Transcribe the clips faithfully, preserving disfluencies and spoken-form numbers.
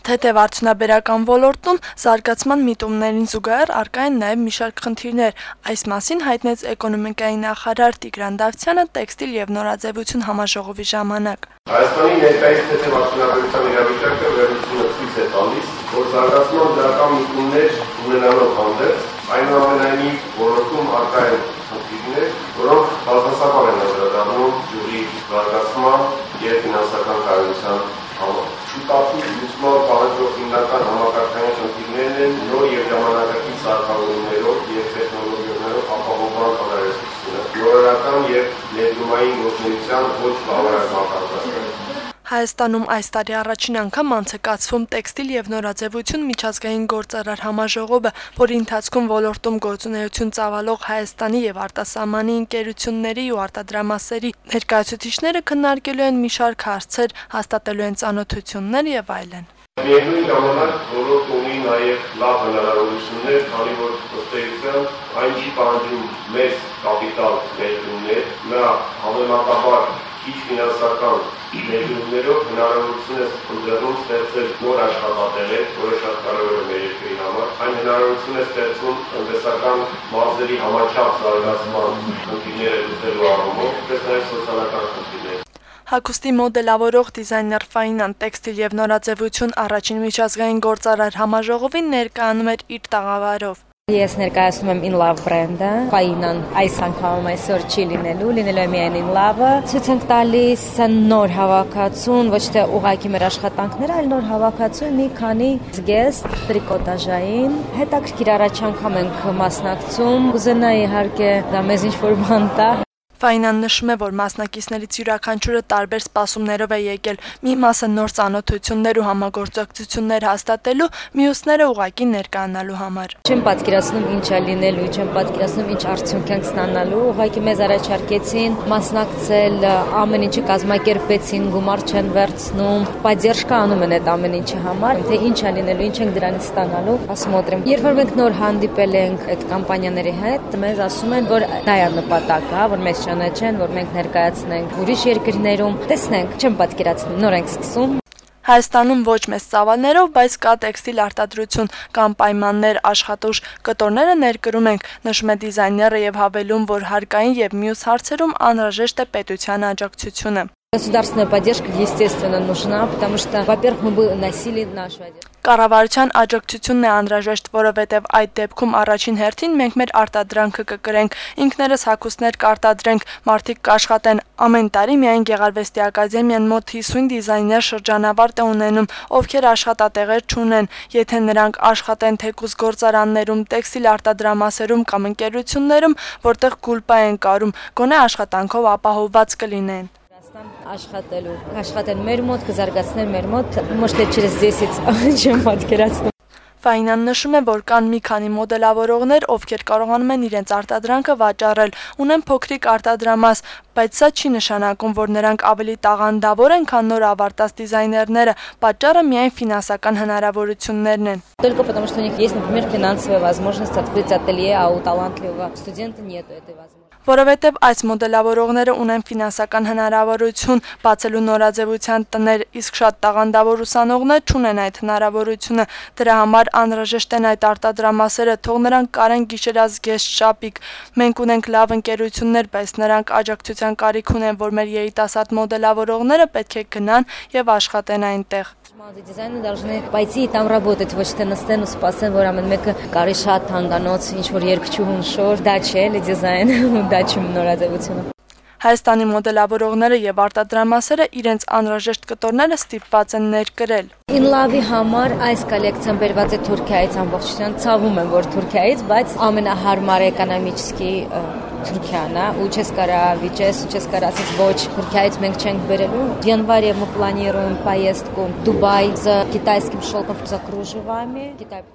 Թեթև արդյունաբերական ոլորտում զարգացման միտումներին զուգահեռ առկա են նաև մի շարք խնդիրներ։ Այս մասին հայտնեց էկոնոմիկայի նախարար Տիգրան Դավթյանը տեքստիլ եւ նորաձևություն համաժողովի ժամանակ։ Հայաստանի ներկայիս թեթև արդյունաբերության իրավիճակը վերլուծումը ցույց է տալիս, որ զարգացման դրական միտումներ ունենալով հանդերձ, այնուամենայնիվ ոլորտում առկա են խնդիրներ, որոնք բազմասաբար են անդրադառնում ջուրի զարգացման եւ ֆինանսական կայունության համար։ Շուտապույտ լուծման պահանջող հիմնական համակարգային խնդիրներն են նոր եւ ժամանակակից սարքավորումներով եւ տեխնոլոգիաներով ապահովման անհրաժեշտությունը, նորարարական եւ ներդրումային գործունեության ոչ բավարար մակարդակը։ Հայաստանում այս տարի առաջին անգամ անցկացվում տեքստիլ եւ նորաձևություն միջազգային գործարար համաժողովը, որի ընթացքում ոլորտում գործունեություն ծավալող Հայաստանի եւ արտասահմանի ընկերությունների ու արտադրամասերի ներկայացուցիչները քննարկելու են մի շարք հարցեր, հաստատելու են ծանոթություններ եւ այլն։ Միևնույն ժամանակ ոլորտը ունի նաև լավ հնարավորություններ, քանի որ ըստ էության այն չի պահանջում մեծ կապիտալ ներդրումներ, նա համեմատաբար քիչ ֆինանսական ներդրումներով հնարավորություն է ընձեռում ստեղծել նոր աշխատատեղեր, որը շատ կարևոր է մեր երկրի համար, այն հնարավորություն է ստեղծում տնտեսական մարզերի համաչափ զարգացման խնդիրները լուծելու առումով, ինչպես նաև սոցիալական խնդիրներ։ Հագուստի մոդելավորող դիզայներ Ֆայնան տեքստիլ եւ նորաձևություն առաջին միջազգային գործարար համաժողովին ներկայանում էր իր տաղավարով։ Ես ներկայացնում եմ In Love բրենդը, Ֆայնան այս անգամ այսօր չի լինելու, լինելու է միայն In Love-ը։ Ցույց ենք տալիս նոր հավաքածուն, ոչ թե ուղղակի մեր աշխատանքները, այլ նոր հավաքածուն մի քանի զգեստ տրիկոտաժային։ Հետաքրքիր առաջ անգամ ենք մասնակցում։ Կուզենա իհարկե դա մեզ ինչ-որ բան տա։ Ֆայնան նշում է, որ մասնակիցներից յուրաքանչյուրը տարբեր սպասումներով է եկել, մի մասը նոր ծանոթություններ ու համագործակցություններ հաստատելու, մյուսները ուղղակի ներկայանալու համար։ Չեմ պատկերացնում ինչ է լինելու, չեմ պատկերացնում ինչ արդյունք ենք ստանալու, ուղղակի մեզ առաջարկեցին մասնակցել, ամեն ինչը կազմակերպեցին, գումար չեն վերցնում, պատերժկա անում են այդ ամեն ինչի համար, թե ինչ է լինելու, ինչ ենք դրանից ստանալու, ասмотрим։ Երբ որ մենք նոր հանդիպել ենք այդ կամպանիաների հետ, մեզ ասում են, որ դա է նպատակը, որ մեզ ճանաչեն, որ մենք ներկայացնենք ուրիշ երկրներում, տեսնենք, չեմ պատկերացնում, նոր ենք սկսում։ Հայաստանում ոչ մեծ ծավալներով, բայց կա տեքստիլ արտադրություն, կան պայմաններ, աշխատուժ, կտորները ներկրում ենք, նշում է դիզայները եւ հավելում, որ հարկային եւ մյուս հարցերում անհրաժեշտ է պետության աջակցությունը։ Государственная поддержка, естественно, нужна, потому что, во-первых, мы бы носили нашу одежду. Կառավարության աջակցությունն է անհրաժեշտ, որովհետև այդ դեպքում առաջին հերթին մենք մեր արտադրանքը կկրենք, ինքներս հագուստներ կարտադրենք, մարդիկ կաշխատեն։ Ամեն տարի միայն Գեղարվեստի ակադեմիան մոտ հիսուն դիզայներ շրջանավարտ է ունենում, ովքեր աշխատատեղեր չունեն, եթե նրանք աշխատեն թեկուզ գործարաններում, տեքստիլ արտադրամասերում կամ ընկերություններում, որտեղ գուլպա են կարում, գոնե աշխատանքով ապահովված կլինեն։ Աշխատելու, աշխատեն մեր մոտ, կզարգացնեն մեր մոտ, может быть через десять, չեմ պատկերացնում։ Ֆայնան նշում է, որ կան մի քանի մոդելավորողներ, ովքեր կարողանում են իրենց արտադրանքը վաճառել, ունեն փոքրիկ արտադրամաս, բայց սա չի նշանակում, որ նրանք ավելի տաղանդավոր են, քան նոր ավարտած դիզայներները, պատճառը միայն ֆինանսական հնարավորություններն են։ Только потому что у них есть, например, финансовая возможность открыть ателье, а у талантливого студента нет этой возможности։ Որովհետև այս մոդելավորողները ունեն ֆինանսական հնարավորություն բացելու նորաձևության տներ, իսկ շատ տաղանդավոր ուսանողներ չունեն այդ հնարավորությունը, դրա համար անհրաժեշտ են այդ արտադրամասերը, թող նրանք կարեն գիշերազգեստ շապիկ։ Մենք ունենք լավ ընկերություններ, բայց նրանք աջակցության կարիք ունեն, որ մեր երիտասարդ մոդելավորողները պետք է գնան եւ աշխատեն այնտեղ։ Молодые дизайнеры должны пойти и там работать, ոչ թե նստեն ու սպասեն, որ ամեն մեկը կարի շատ հանգանոց, ինչ որ երկչուհուն շոր, դա չէ, էլի դիզայն, դա չի նորաձևությունը։ Հայաստանի մոդելավորողները եւ արտադրամասերը իրենց անհրաժեշտ կտորները ստիպված են ներկրել։ In Love-ի համար այս կոլեկցիան բերված է Թուրքիայից ամբողջությամբ, ցավում եմ, որ Թուրքիայից, բայց ամենահարմար էկոնոմիկի Թուրքիան է, ու չես կարա վիճես, ու չես կարա ասես ոչ, Թուրքիայից մենք չենք բերելու։ В январе мы планируем поездку в Дубай с китайским шелком, за кружевами, Китай, потому что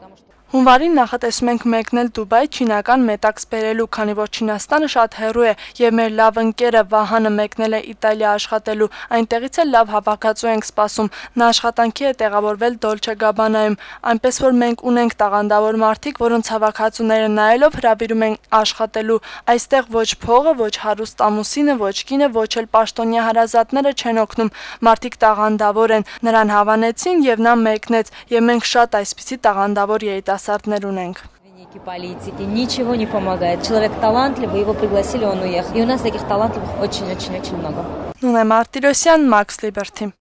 Հունվարին նախատեսում ենք մեկնել Դուբայ չինական մետաքս բերելու, քանի որ Չինաստանը շատ հեռու է եւ մեր լավ ընկերը Վահանը մեկնել է Իտալիա աշխատելու, այնտեղից էլ լավ հավաքածու ենք սպասում։ Նա աշխատանքի է տեղավորվել Dolce Gabbana-ում, այնպես որ մենք ունենք տաղանդավոր մարդիկ, որոնց հավաքածուները նայելով հրավիրում են աշխատելու։ Այստեղ ոչ փողը, ոչ հարուստ ամուսինը, ոչ կինը, ոչ էլ պաշտոնյա հարազատները չեն օգնում։ Մարդիկ տաղանդավոր են, նրան հավանեցին եւ նա մեկնեց, եւ մենք շատ այսպիսի տաղանդավոր երիտասարդներ ունենք։ Политики, ничего не помогает. Человек талантливый, его пригласили, он уехал. И у нас таких талантливых очень-очень-очень много. Նունե Մարտիրոսյան, Max Liberty.